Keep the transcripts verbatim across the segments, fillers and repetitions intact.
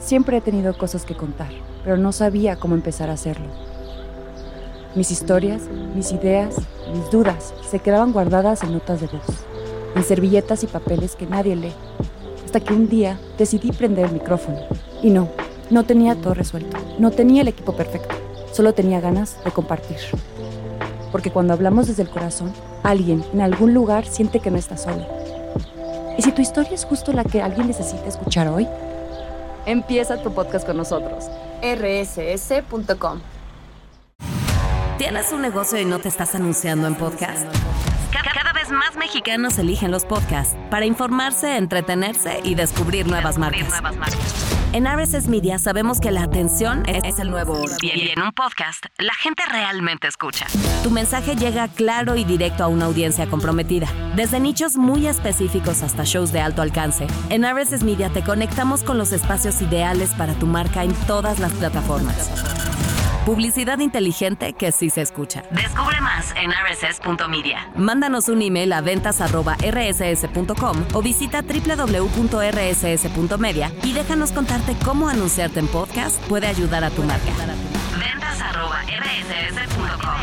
Siempre he tenido cosas que contar, pero no sabía cómo empezar a hacerlo. Mis historias, mis ideas, mis dudas se quedaban guardadas en notas de voz, en servilletas y papeles que nadie lee, hasta que un día decidí prender el micrófono. Y no, no tenía todo resuelto, no tenía el equipo perfecto, solo tenía ganas de compartir. Porque cuando hablamos desde el corazón, alguien en algún lugar siente que no está solo. ¿Y si tu historia es justo la que alguien necesita escuchar hoy? Empieza tu podcast con nosotros. erre ese ese punto com. ¿Tienes un negocio y no te estás anunciando en podcast? Cada vez más mexicanos eligen los podcasts para informarse, entretenerse y descubrir nuevas marcas. En R S S Media sabemos que la atención es el nuevo oro. Y en un podcast, la gente realmente escucha. Tu mensaje llega claro y directo a una audiencia comprometida. Desde nichos muy específicos hasta shows de alto alcance, en R S S Media te conectamos con los espacios ideales para tu marca en todas las plataformas. Publicidad inteligente que sí se escucha. Descubre más en erre ese ese punto media. Mándanos un email a ventas arroba erre ese ese punto com o visita doble u doble u doble u punto erre ese ese punto media y déjanos contarte cómo anunciarte en podcast puede ayudar a tu marca. ventas arroba erre ese ese punto com.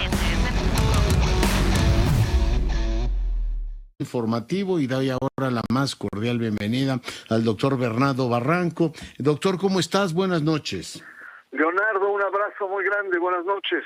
Informativo y doy ahora la más cordial bienvenida al doctor Bernardo Barranco. Doctor, ¿cómo estás? Buenas noches. Leonardo, un abrazo muy grande, buenas noches.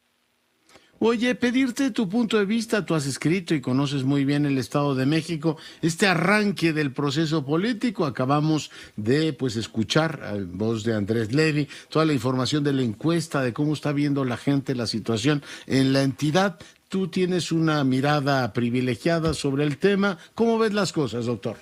Oye, pedirte tu punto de vista, tú has escrito y conoces muy bien el Estado de México, este arranque del proceso político, acabamos de pues escuchar a voz de Andrés Levy, toda la información de la encuesta, de cómo está viendo la gente la situación en la entidad. Tú tienes una mirada privilegiada sobre el tema, ¿cómo ves las cosas, doctor?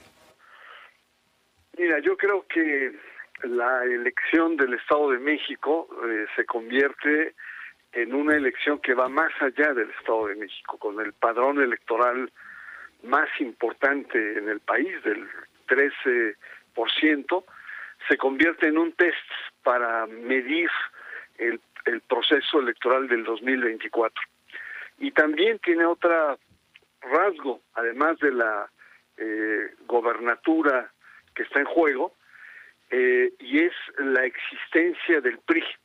Mira, yo creo que la elección del Estado de México eh, se convierte en una elección que va más allá del Estado de México, con el padrón electoral más importante en el país, del trece por ciento, se convierte en un test para medir el, el proceso electoral del dos mil veinticuatro. Y también tiene otro rasgo, además de la eh, gobernatura que está en juego, Eh, y es la existencia del P R I.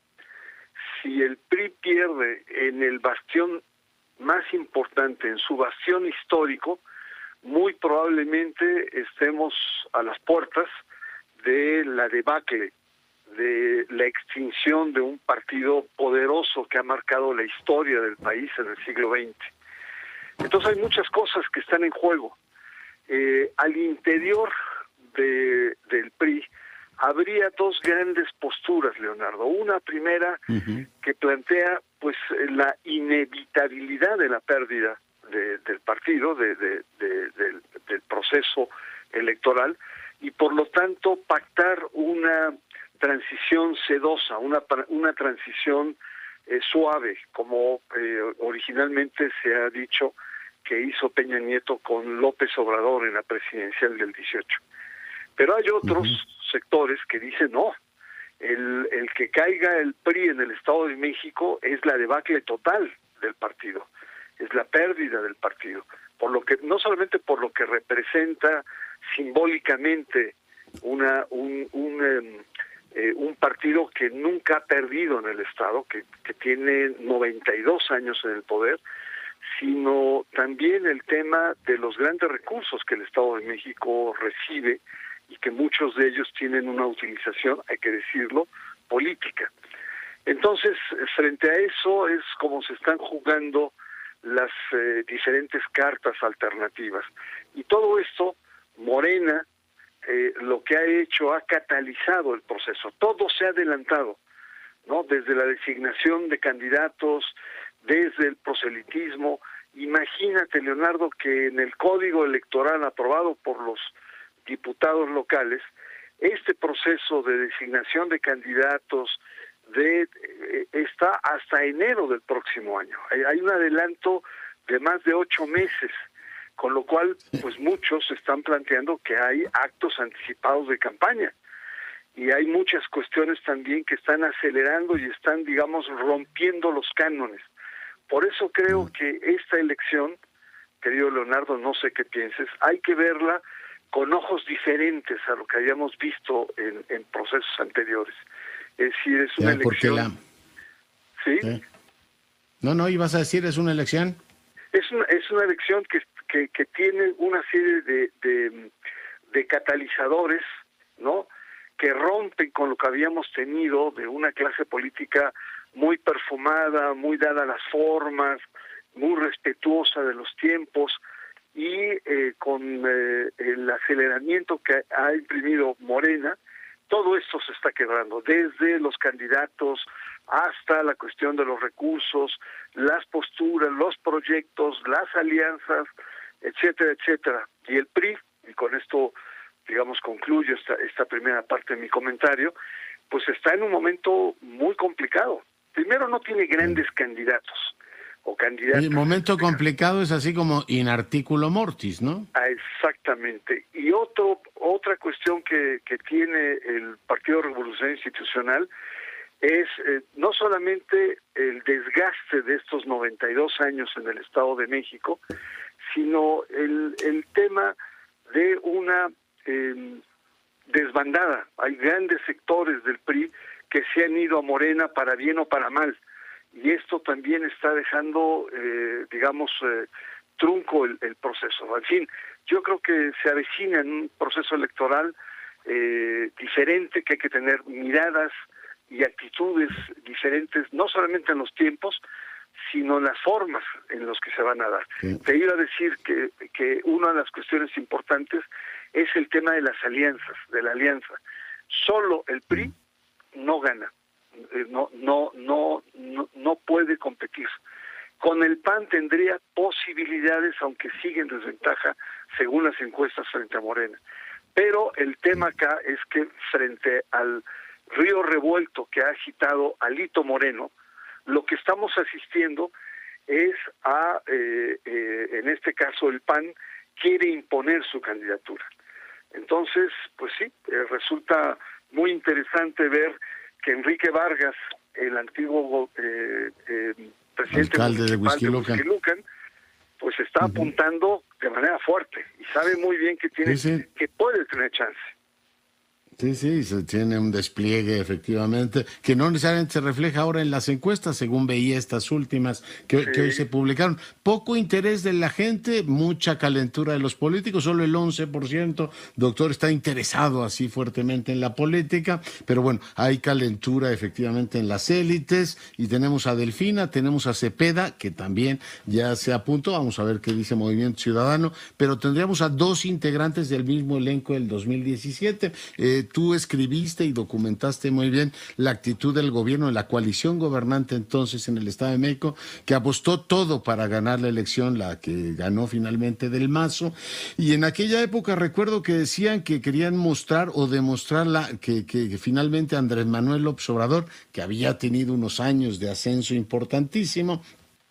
Si el P R I pierde en el bastión más importante, en su bastión histórico, muy probablemente estemos a las puertas de la debacle, de la extinción de un partido poderoso que ha marcado la historia del país en el siglo veinte. Entonces hay muchas cosas que están en juego. Eh, al interior de, del P R I habría dos grandes posturas, Leonardo. Una primera uh-huh. que plantea pues la inevitabilidad de la pérdida de, del partido, de, de, de, de, del proceso electoral, y por lo tanto pactar una transición sedosa, una, una transición eh, suave, como eh, originalmente se ha dicho que hizo Peña Nieto con López Obrador en la presidencial del dieciocho. Pero hay otros uh-huh. sectores que dicen no, el, el que caiga el P R I en el Estado de México es la debacle total del partido, es la pérdida del partido, por lo que no solamente por lo que representa simbólicamente una un un, eh, eh, un partido que nunca ha perdido en el Estado, que, que tiene noventa y dos años en el poder, sino también el tema de los grandes recursos que el Estado de México recibe y que muchos de ellos tienen una utilización, hay que decirlo, política. Entonces, frente a eso es como se están jugando las eh, diferentes cartas alternativas. Y todo esto, Morena, eh, lo que ha hecho, ha catalizado el proceso. Todo se ha adelantado, ¿no? Desde la designación de candidatos, desde el proselitismo. Imagínate, Leonardo, que en el Código Electoral aprobado por los diputados locales, este proceso de designación de candidatos de eh, está hasta enero del próximo año. Hay, hay un adelanto de más de ocho meses, con lo cual, pues muchos están planteando que hay actos anticipados de campaña. Y hay muchas cuestiones también que están acelerando y están, digamos, rompiendo los cánones. Por eso creo que esta elección, querido Leonardo, no sé qué pienses, hay que verla con ojos diferentes a lo que habíamos visto en, en procesos anteriores. Es decir, es una ya, elección... La... ¿Sí? ¿Sí? No, no, ibas a decir, ¿es una elección? Es una, es una elección que, que, que tiene una serie de, de, de catalizadores, ¿no?, que rompen con lo que habíamos tenido de una clase política muy perfumada, muy dada a las formas, muy respetuosa de los tiempos, y eh, con eh, el aceleramiento que ha imprimido Morena, todo esto se está quebrando, desde los candidatos hasta la cuestión de los recursos, las posturas, los proyectos, las alianzas, etcétera, etcétera. Y el P R I, y con esto, digamos, concluyo esta, esta primera parte de mi comentario, pues está en un momento muy complicado. Primero, no tiene grandes sí. candidatos o candidatas. El momento complicado es así como in articulo mortis, ¿no? Ah, exactamente. Y otro otra cuestión que, que tiene el Partido Revolucionario Institucional es eh, no solamente el desgaste de estos noventa y dos años en el Estado de México, sino el, el tema de una eh, desbandada. Hay grandes sectores del P R I que se han ido a Morena para bien o para mal, y esto también está dejando, eh, digamos, eh, trunco el, el proceso. En fin, yo creo que se avecina en un proceso electoral eh, diferente, que hay que tener miradas y actitudes diferentes, no solamente en los tiempos, sino en las formas en las que se van a dar. Sí. Te iba a decir que, que una de las cuestiones importantes es el tema de las alianzas, de la alianza. Solo el P R I no gana, no, no, no, no, no puede competir. Con el P A N tendría posibilidades, aunque sigue en desventaja según las encuestas frente a Morena. Pero el tema acá es que frente al río revuelto que ha agitado Alito Moreno, lo que estamos asistiendo es a, eh, eh, en este caso el P A N quiere imponer su candidatura. Entonces, pues sí, eh, resulta muy interesante ver que Enrique Vargas, el antiguo eh, eh, presidente alcalde de Huixquilucan, pues está uh-huh. apuntando de manera fuerte y sabe muy bien que tiene sí, sí. que puede tener chance. Sí, sí, se tiene un despliegue efectivamente que no necesariamente se refleja ahora en las encuestas, según veía estas últimas que, sí. que hoy se publicaron. Poco interés de la gente, mucha calentura de los políticos, solo el once por ciento, doctor, está interesado así fuertemente en la política, pero bueno, hay calentura efectivamente en las élites y tenemos a Delfina, tenemos a Cepeda, que también ya se apuntó, vamos a ver qué dice Movimiento Ciudadano, pero tendríamos a dos integrantes del mismo elenco del dos mil diecisiete. Eh, Tú escribiste y documentaste muy bien la actitud del gobierno, de la coalición gobernante entonces en el Estado de México, que apostó todo para ganar la elección, la que ganó finalmente Del Mazo. Y en aquella época recuerdo que decían que querían mostrar o demostrar la, que, que, que finalmente Andrés Manuel López Obrador, que había tenido unos años de ascenso importantísimo,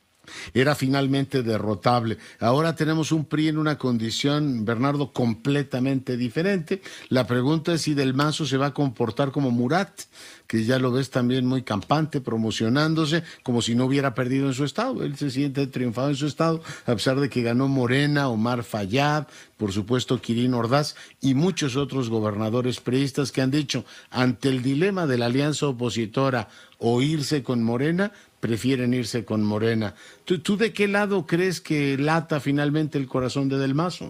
era finalmente derrotable. Ahora tenemos un P R I en una condición, Bernardo, completamente diferente. La pregunta es si Del Mazo se va a comportar como Murat, que ya lo ves también muy campante, promocionándose, como si no hubiera perdido en su estado. Él se siente triunfado en su estado, a pesar de que ganó Morena, Omar Fayad, por supuesto Quirino Ordaz y muchos otros gobernadores priistas que han dicho, ante el dilema de la alianza opositora o irse con Morena, prefieren irse con Morena. ¿Tú, tú de qué lado crees que lata finalmente el corazón de Del Mazo?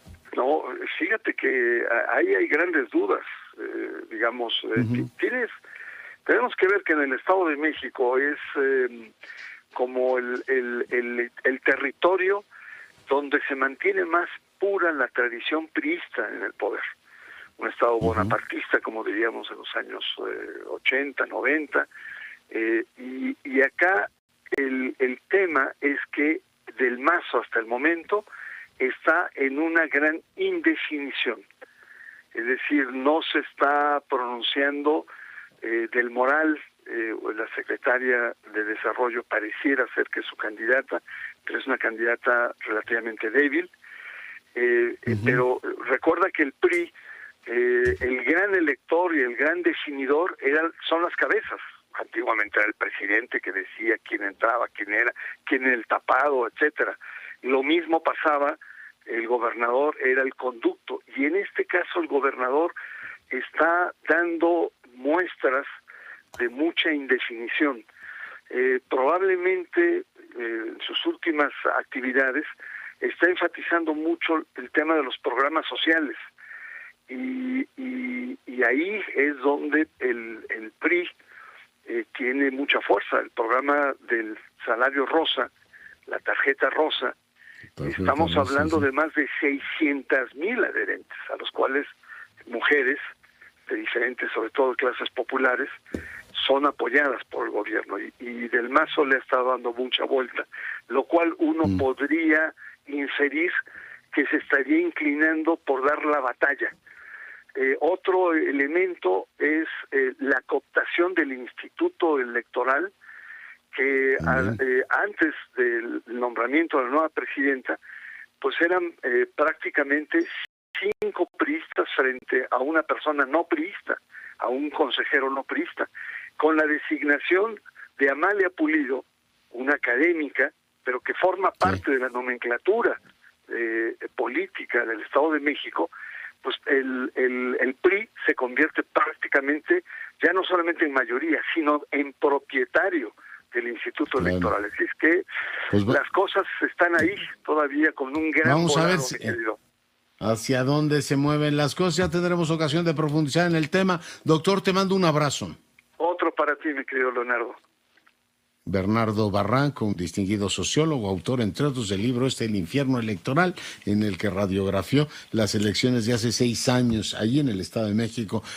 No, fíjate que ahí hay grandes dudas, eh, digamos, eh, uh-huh. tienes, tenemos que ver que en el Estado de México es eh, como el, el, el, el territorio donde se mantiene más pura la tradición priista en el poder. Un Estado uh-huh. bonapartista, como diríamos en los años eh, ochenta, noventa, Eh, y, y acá el, el tema es que Del Mazo hasta el momento está en una gran indefinición, es decir, no se está pronunciando eh, Del Moral, eh, la secretaria de Desarrollo pareciera ser que es su candidata, pero es una candidata relativamente débil, eh, uh-huh. pero recuerda que el P R I, eh, el gran elector y el gran definidor eran, son las cabezas. Antiguamente era el presidente que decía quién entraba, quién era, quién era el tapado, etcétera. Lo mismo pasaba el gobernador era el conducto, y en este caso el gobernador está dando muestras de mucha indefinición. Eh, probablemente eh, en sus últimas actividades está enfatizando mucho el tema de los programas sociales, y, y, y ahí es donde el, el P R I eh, tiene mucha fuerza. El programa del salario rosa, la tarjeta rosa, tarjeta estamos rosa, hablando sí. de más de seiscientas mil adherentes, a los cuales mujeres de diferentes, sobre todo clases populares, son apoyadas por el gobierno, y, y Del Mazo le está dando mucha vuelta, lo cual uno mm. podría inferir que se estaría inclinando por dar la batalla. Eh, otro elemento es eh, la cooptación del Instituto Electoral, que a, eh, antes del nombramiento de la nueva presidenta, pues eran eh, prácticamente cinco priistas frente a una persona no priista, a un consejero no priista. Con la designación de Amalia Pulido, una académica, pero que forma parte sí. de la nomenclatura eh, política del Estado de México, pues el, el, el P R I se convierte prácticamente, ya no solamente en mayoría, sino en propietario del Instituto claro. Electoral. Así es que pues va... las cosas están ahí todavía con un gran Vamos volado, a ver si... mi querido. hacia dónde se mueven las cosas. Ya tendremos ocasión de profundizar en el tema. Doctor, te mando un abrazo. Otro para ti, mi querido Leonardo. Bernardo Barranco, un distinguido sociólogo, autor, entre otros, del libro este, El infierno electoral, en el que radiografió las elecciones de hace seis años allí en el Estado de México.